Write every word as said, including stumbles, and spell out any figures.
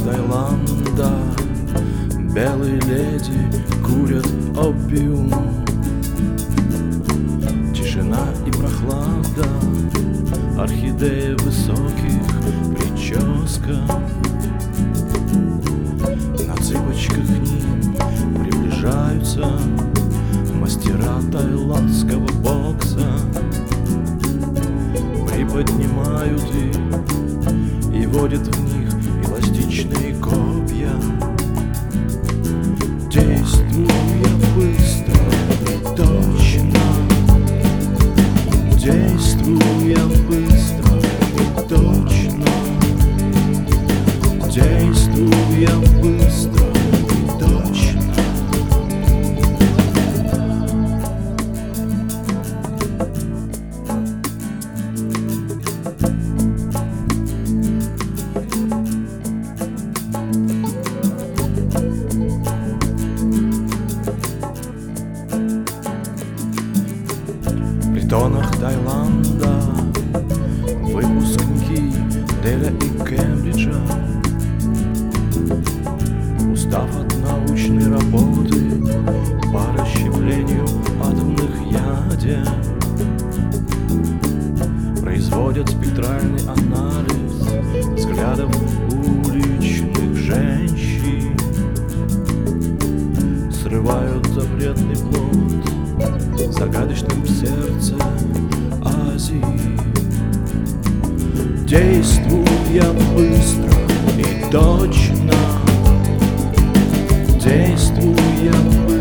Таиланда белые леди курят опиум. Тишина и прохлада, орхидеи высоких прическа. На цыпочках к ним приближаются мастера таиландского бокса. Приподнимают их и водят в них эластичные копья. Действуя быстро и точно, действуя быстро и точно, действуя быстро и точно. В притонах Таиланда выпускники Деля и Кембриджа, устав от научной работы по расщеплению атомных ядер, производят спектральный анализ взглядов уличных женщин, срывают запретный плод в загадочном сердце Азии. Действуя быстро и точно, действуя быстро